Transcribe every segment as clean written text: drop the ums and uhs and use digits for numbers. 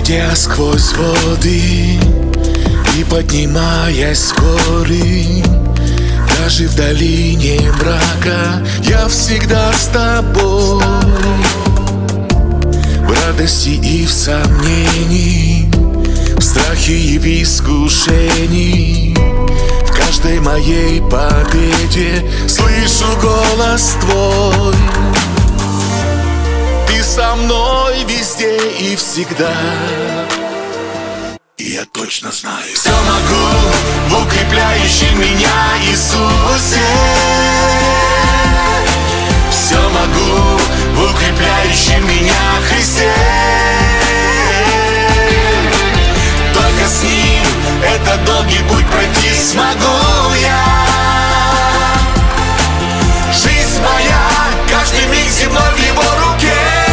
Пройдя сквозь воды и поднимаясь с горы, даже в долине мрака я всегда с тобой. В радости и в сомнении, в страхе и в искушении, в каждой моей победе слышу голос твой. Ты со мной везде и всегда. И я точно знаю, все могу в укрепляющем меня Иисусе. Все могу в укрепляющем меня Христе. Только с Ним этот долгий путь пройти смогу я. Жизнь моя, каждый миг земной в Его руке.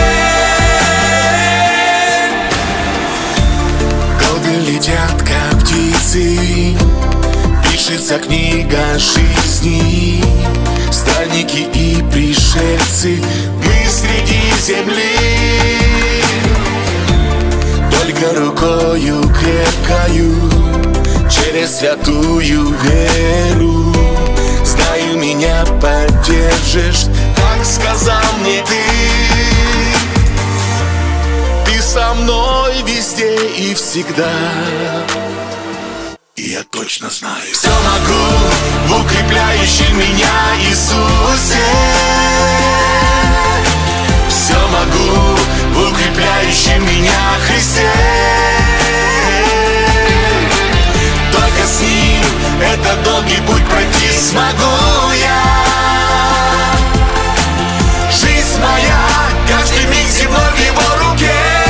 Летят, как птицы, пишется книга жизни. Странники и пришельцы, мы среди земли. Только рукою крепкою, через святую веру, знаю, меня поддержишь, как сказал мне ты. Со мной везде и всегда. И я точно знаю, все могу в укрепляющем меня Иисусе. Все могу в укрепляющем меня Христе. Только с Ним этот долгий путь пройти смогу я. Жизнь моя, каждый миг земной в Его руке.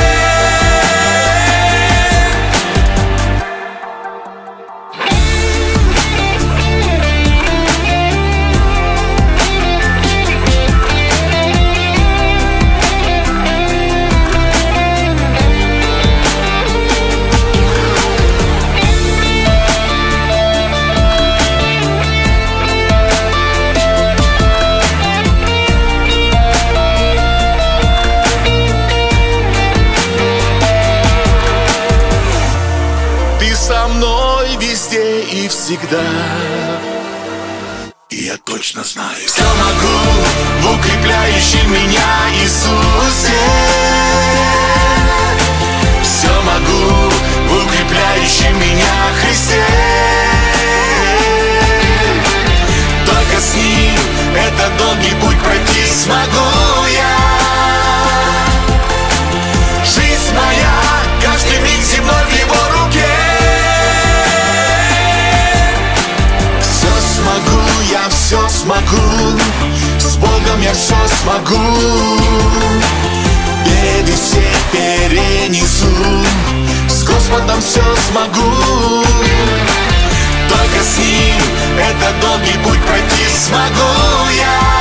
Со мной везде и всегда. И я точно знаю, все могу в укрепляющем меня Иисусе. Все могу в укрепляющем меня Христе. Только с Ним этот долгий путь пройти смогу я. Жизнь моя, каждый миг земной в Его руке. Я все смогу, с Богом я все смогу. Беды все перенесу, с Господом все смогу. Только с Ним этот долгий путь пройти смогу я.